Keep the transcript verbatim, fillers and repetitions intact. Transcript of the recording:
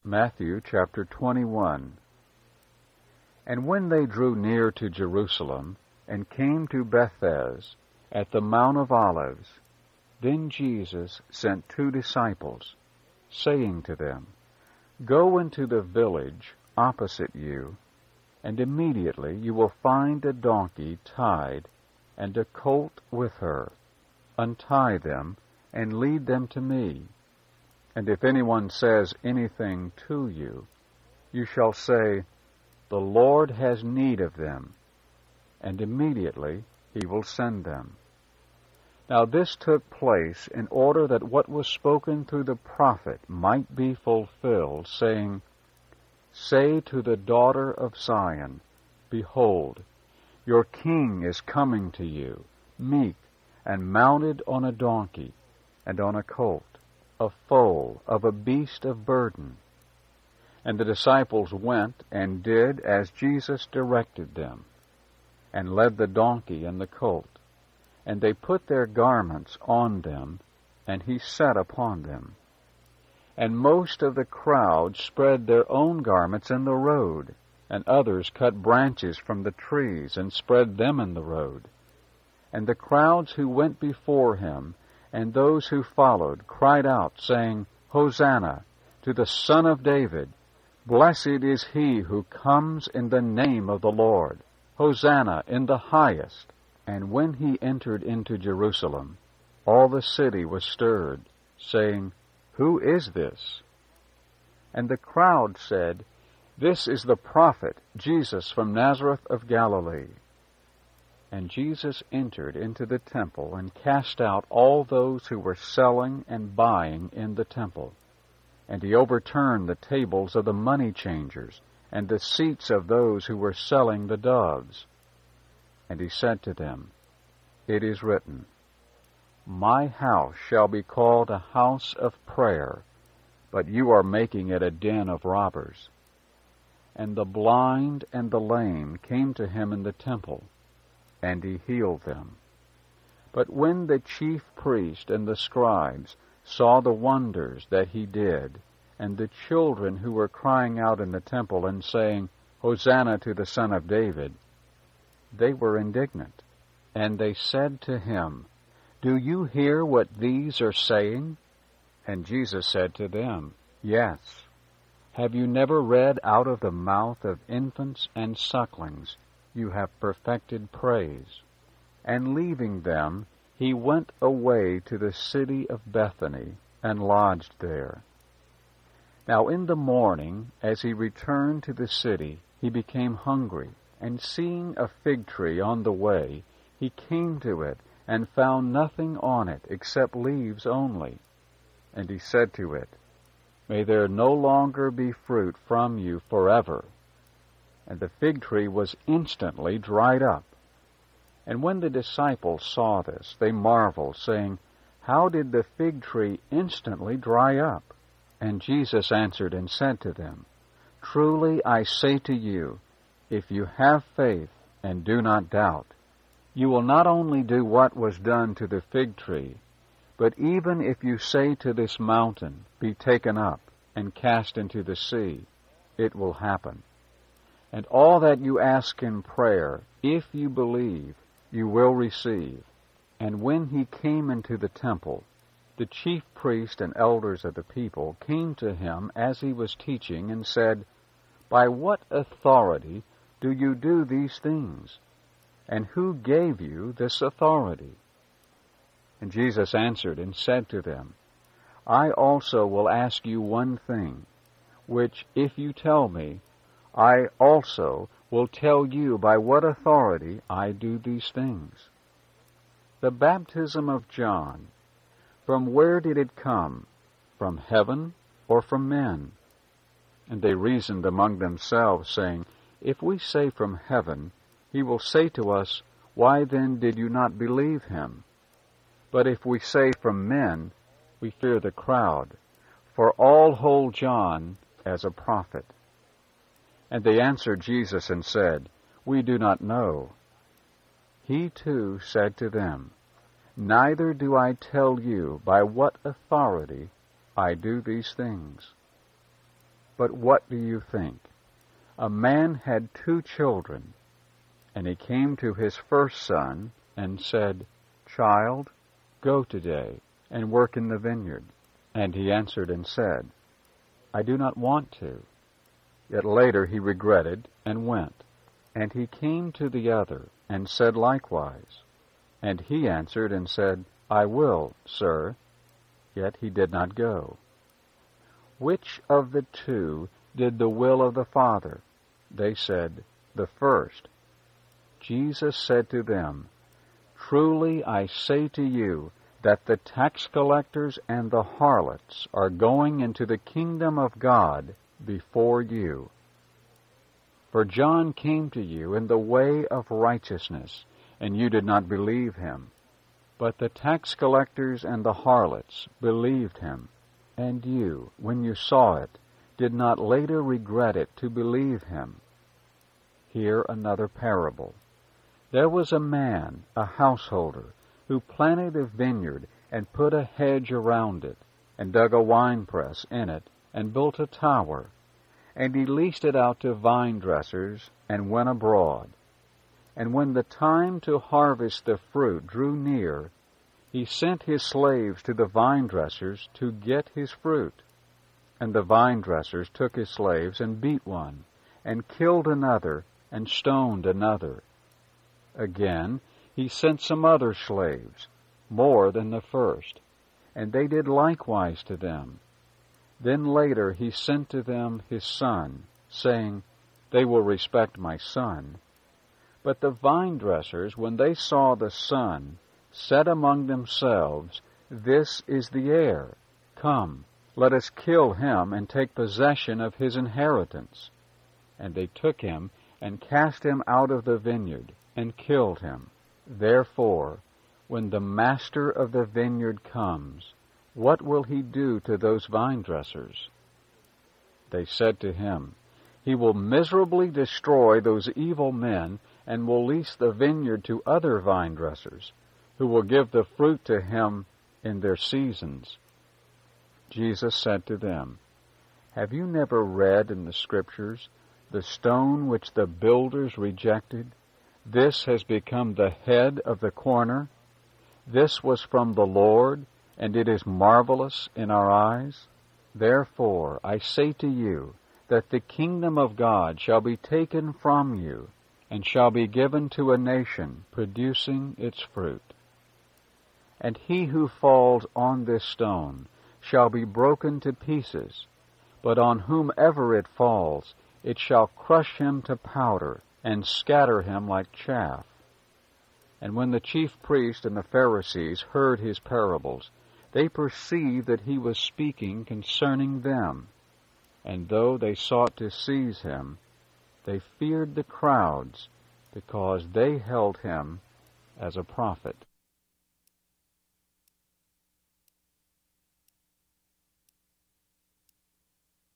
Matthew chapter twenty-one. And when they drew near to Jerusalem, and came to Bethphage, at the Mount of Olives, then Jesus sent two disciples, saying to them, Go into the village opposite you, and immediately you will find a donkey tied, and a colt with her. Untie them, and lead them to me. And if anyone says anything to you, you shall say, The Lord has need of them, and immediately he will send them. Now this took place in order that what was spoken through the prophet might be fulfilled, saying, Say to the daughter of Zion, Behold, your king is coming to you, meek, and mounted on a donkey, and on a colt, a foal of a beast of burden. And the disciples went and did as Jesus directed them, and led the donkey and the colt. And they put their garments on them, and he sat upon them. And most of the crowd spread their own garments in the road, and others cut branches from the trees and spread them in the road. And the crowds who went before him, and those who followed, cried out, saying, Hosanna to the Son of David! Blessed is he who comes in the name of the Lord! Hosanna in the highest! And when he entered into Jerusalem, all the city was stirred, saying, Who is this? And the crowd said, This is the prophet Jesus from Nazareth of Galilee. And Jesus entered into the temple and cast out all those who were selling and buying in the temple. And he overturned the tables of the money changers and the seats of those who were selling the doves. And he said to them, It is written, My house shall be called a house of prayer, but you are making it a den of robbers. And the blind and the lame came to him in the temple, and he healed them. But when the chief priests and the scribes saw the wonders that he did, and the children who were crying out in the temple and saying, Hosanna to the Son of David, they were indignant. And they said to him, Do you hear what these are saying? And Jesus said to them, Yes. Have you never read, Out of the mouth of infants and sucklings you have perfected praise? And leaving them, he went away to the city of Bethany, and lodged there. Now in the morning, as he returned to the city, he became hungry, and seeing a fig tree on the way, he came to it, and found nothing on it except leaves only. And he said to it, May there no longer be fruit from you forever. And the fig tree was instantly dried up. And when the disciples saw this, they marveled, saying, How did the fig tree instantly dry up? And Jesus answered and said to them, Truly I say to you, if you have faith and do not doubt, you will not only do what was done to the fig tree, but even if you say to this mountain, Be taken up and cast into the sea, it will happen. And all that you ask in prayer, if you believe, you will receive. And when he came into the temple, the chief priests and elders of the people came to him as he was teaching and said, By what authority do you do these things? And who gave you this authority? And Jesus answered and said to them, I also will ask you one thing, which if you tell me, I also will tell you by what authority I do these things. The baptism of John, from where did it come? From heaven or from men? And they reasoned among themselves, saying, If we say from heaven, he will say to us, Why then did you not believe him? But if we say from men, we fear the crowd, for all hold John as a prophet. And they answered Jesus and said, We do not know. He too said to them, Neither do I tell you by what authority I do these things. But what do you think? A man had two children, and he came to his first son and said, Child, go today and work in the vineyard. And he answered and said, I do not want to. Yet later he regretted and went. And he came to the other and said likewise. And he answered and said, I will, sir. Yet he did not go. Which of the two did the will of the Father? They said, The first. Jesus said to them, Truly I say to you, that the tax collectors and the harlots are going into the kingdom of God before you. For John came to you in the way of righteousness, and you did not believe him. But the tax collectors and the harlots believed him, and you, when you saw it, did not later regret it to believe him. Hear another parable. There was a man, a householder, who planted a vineyard and put a hedge around it, and dug a winepress in it, and built a tower. And he leased it out to vine dressers, and went abroad. And when the time to harvest the fruit drew near, he sent his slaves to the vine dressers to get his fruit. And the vine dressers took his slaves and beat one, and killed another, and stoned another. Again, he sent some other slaves, more than the first, and they did likewise to them. Then later he sent to them his son, saying, They will respect my son. But the vine dressers, when they saw the son, said among themselves, This is the heir. Come, let us kill him and take possession of his inheritance. And they took him and cast him out of the vineyard, and killed him. Therefore, when the master of the vineyard comes, what will he do to those vine dressers? They said to him, He will miserably destroy those evil men, and will lease the vineyard to other vine dressers, who will give the fruit to him in their seasons. Jesus said to them, Have you never read in the Scriptures, the stone which the builders rejected? This has become the head of the corner. This was from the Lord, and it is marvelous in our eyes. Therefore, I say to you, that the kingdom of God shall be taken from you, and shall be given to a nation producing its fruit. And he who falls on this stone shall be broken to pieces, but on whomever it falls, it shall crush him to powder, and scatter him like chaff. And when the chief priests and the Pharisees heard his parables, they perceived that he was speaking concerning them. And though they sought to seize him, they feared the crowds, because they held him as a prophet.